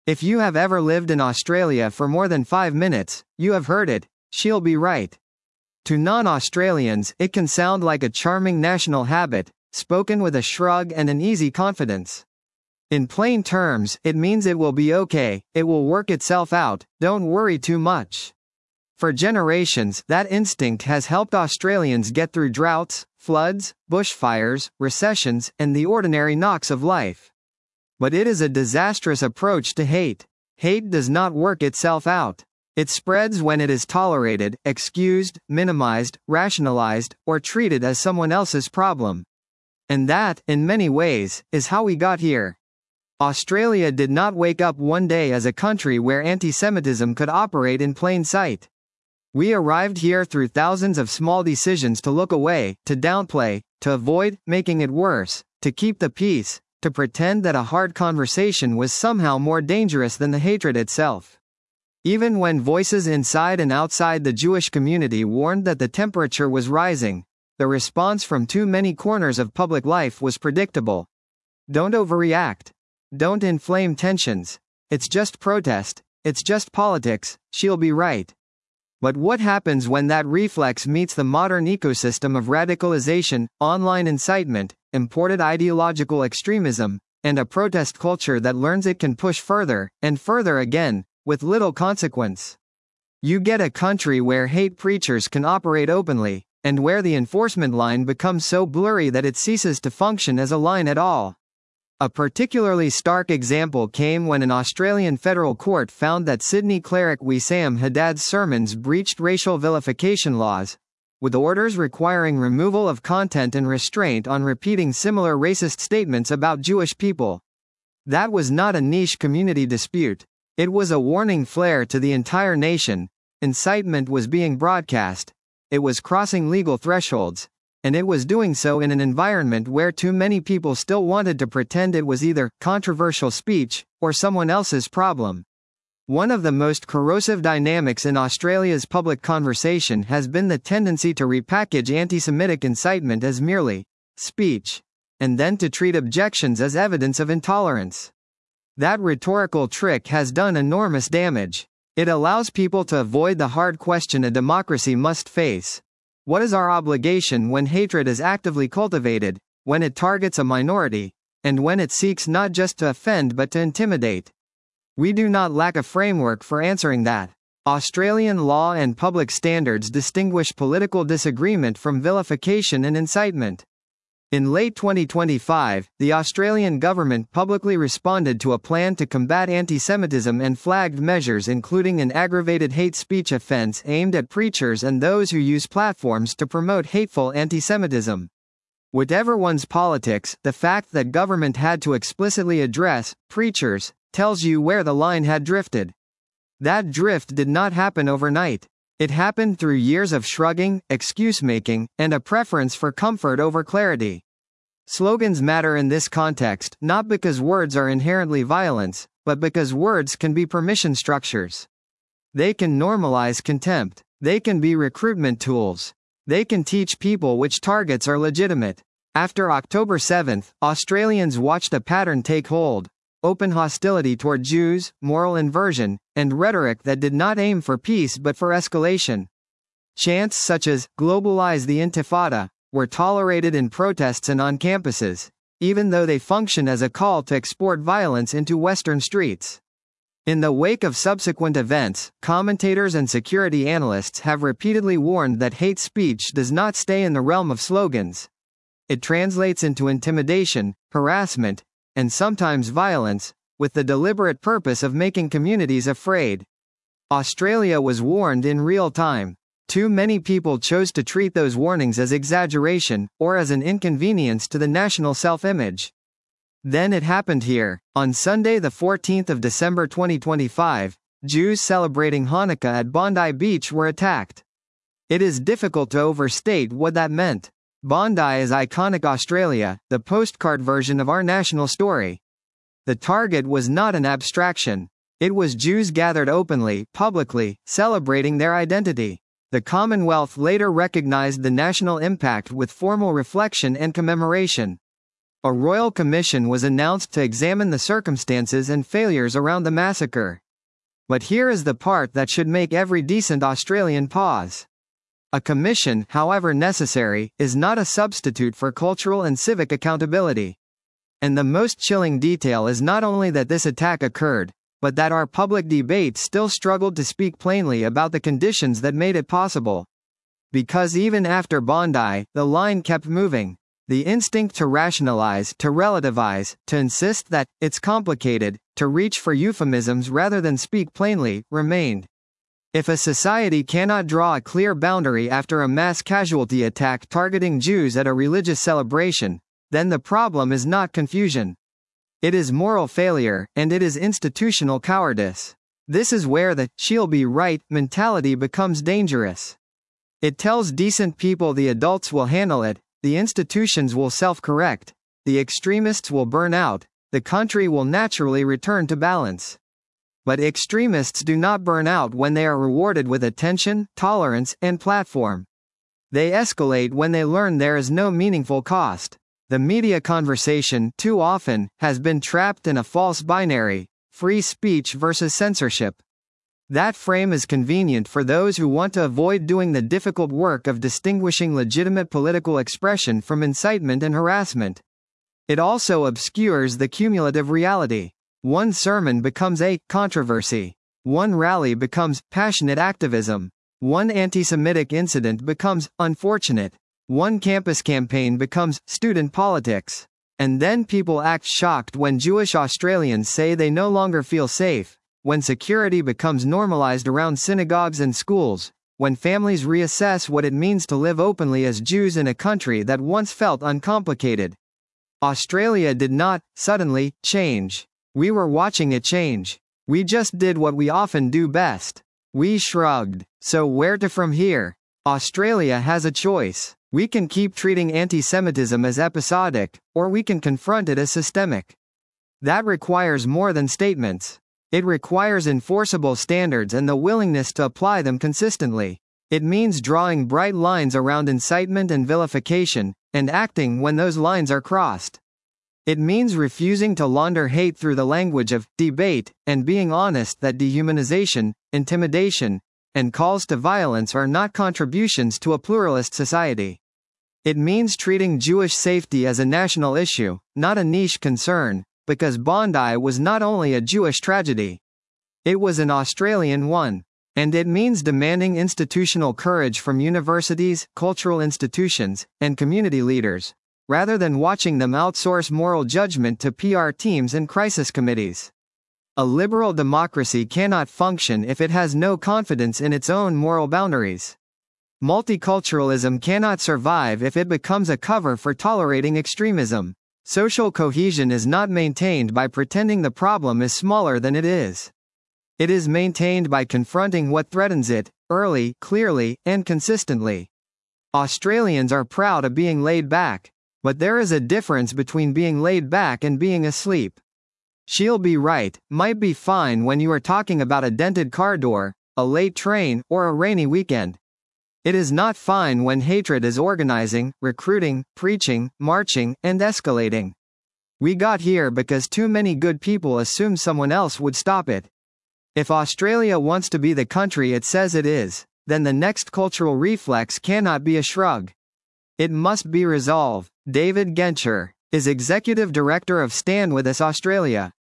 If you have ever lived in Australia for more than 5 minutes, you have heard it, "She'll be right." To non-Australians, it can sound like a charming national habit, spoken with a shrug and an easy confidence. In plain terms, it means it will be okay, it will work itself out, don't worry too much. For generations, that instinct has helped Australians get through droughts, floods, bushfires, recessions, and the ordinary knocks of life. But it is a disastrous approach to hate. Hate does not work itself out. It spreads when it is tolerated, excused, minimized, rationalized, or treated as someone else's problem. And that, in many ways, is how we got here. Australia did not wake up one day as a country where anti-Semitism could operate in plain sight. We arrived here through thousands of small decisions to look away, to downplay, to avoid making it worse, to keep the peace, to pretend that a hard conversation was somehow more dangerous than the hatred itself. Even when voices inside and outside the Jewish community warned that the temperature was rising, the response from too many corners of public life was predictable. Don't overreact. Don't inflame tensions. It's just protest. It's just politics. She'll be right. But what happens when that reflex meets the modern ecosystem of radicalization, online incitement, imported ideological extremism, and a protest culture that learns it can push further, and further again, with little consequence? You get a country where hate preachers can operate openly, and where the enforcement line becomes so blurry that it ceases to function as a line at all. A particularly stark example came when an Australian federal court found that Sydney cleric Wissam Haddad's sermons breached racial vilification laws, with orders requiring removal of content and restraint on repeating similar racist statements about Jewish people. That was not a niche community dispute. It was a warning flare to the entire nation. Incitement was being broadcast. It was crossing legal thresholds. And it was doing so in an environment where too many people still wanted to pretend it was either controversial speech or someone else's problem. One of the most corrosive dynamics in Australia's public conversation has been the tendency to repackage anti-Semitic incitement as merely speech, and then to treat objections as evidence of intolerance. That rhetorical trick has done enormous damage. It allows people to avoid the hard question a democracy must face. What is our obligation when hatred is actively cultivated, when it targets a minority, and when it seeks not just to offend but to intimidate? We do not lack a framework for answering that. Australian law and public standards distinguish political disagreement from vilification and incitement. In late 2025, the Australian government publicly responded to a plan to combat anti-Semitism and flagged measures including an aggravated hate speech offence aimed at preachers and those who use platforms to promote hateful anti-Semitism. Whatever one's politics, the fact that government had to explicitly address preachers tells you where the line had drifted. That drift did not happen overnight. It happened through years of shrugging, excuse-making, and a preference for comfort over clarity. Slogans matter in this context, not because words are inherently violence, but because words can be permission structures. They can normalize contempt. They can be recruitment tools. They can teach people which targets are legitimate. After October 7, Australians watched a pattern take hold. Open hostility toward Jews, moral inversion, and rhetoric that did not aim for peace but for escalation. Chants such as, "Globalize the Intifada," were tolerated in protests and on campuses, even though they function as a call to export violence into Western streets. In the wake of subsequent events, commentators and security analysts have repeatedly warned that hate speech does not stay in the realm of slogans. It translates into intimidation, harassment, and sometimes violence, with the deliberate purpose of making communities afraid. Australia was warned in real time. Too many people chose to treat those warnings as exaggeration, or as an inconvenience to the national self-image. Then it happened here. On Sunday the 14th of December 2025, Jews celebrating Hanukkah at Bondi Beach were attacked. It is difficult to overstate what that meant. Bondi is iconic Australia, the postcard version of our national story. The target was not an abstraction. It was Jews gathered openly, publicly, celebrating their identity. The Commonwealth later recognized the national impact with formal reflection and commemoration. A royal commission was announced to examine the circumstances and failures around the massacre. But here is the part that should make every decent Australian pause. A commission, however necessary, is not a substitute for cultural and civic accountability. And the most chilling detail is not only that this attack occurred, but that our public debate still struggled to speak plainly about the conditions that made it possible. Because even after Bondi, the line kept moving. The instinct to rationalize, to relativize, to insist that it's complicated, to reach for euphemisms rather than speak plainly, remained. If a society cannot draw a clear boundary after a mass casualty attack targeting Jews at a religious celebration, then the problem is not confusion. It is moral failure, and it is institutional cowardice. This is where the "she'll be right" mentality becomes dangerous. It tells decent people the adults will handle it, the institutions will self-correct, the extremists will burn out, the country will naturally return to balance. But extremists do not burn out when they are rewarded with attention, tolerance, and platform. They escalate when they learn there is no meaningful cost. The media conversation, too often, has been trapped in a false binary: free speech versus censorship. That frame is convenient for those who want to avoid doing the difficult work of distinguishing legitimate political expression from incitement and harassment. It also obscures the cumulative reality. One sermon becomes a controversy. One rally becomes passionate activism. One anti-Semitic incident becomes unfortunate. One campus campaign becomes student politics. And then people act shocked when Jewish Australians say they no longer feel safe, when security becomes normalized around synagogues and schools, when families reassess what it means to live openly as Jews in a country that once felt uncomplicated. Australia did not, suddenly, change. We were watching it change. We just did what we often do best. We shrugged. So where to from here? Australia has a choice. We can keep treating anti-Semitism as episodic, or we can confront it as systemic. That requires more than statements. It requires enforceable standards and the willingness to apply them consistently. It means drawing bright lines around incitement and vilification, and acting when those lines are crossed. It means refusing to launder hate through the language of debate, and being honest that dehumanization, intimidation, and calls to violence are not contributions to a pluralist society. It means treating Jewish safety as a national issue, not a niche concern, because Bondi was not only a Jewish tragedy. It was an Australian one. And it means demanding institutional courage from universities, cultural institutions, and community leaders, rather than watching them outsource moral judgment to PR teams and crisis committees. A liberal democracy cannot function if it has no confidence in its own moral boundaries. Multiculturalism cannot survive if it becomes a cover for tolerating extremism. Social cohesion is not maintained by pretending the problem is smaller than it is. It is maintained by confronting what threatens it, early, clearly, and consistently. Australians are proud of being laid back. But there is a difference between being laid back and being asleep. "She'll be right" might be fine when you are talking about a dented car door, a late train, or a rainy weekend. It is not fine when hatred is organizing, recruiting, preaching, marching, and escalating. We got here because too many good people assumed someone else would stop it. If Australia wants to be the country it says it is, then the next cultural reflex cannot be a shrug. It must be resolve. David Gencher is Executive Director of Stand With Us Australia.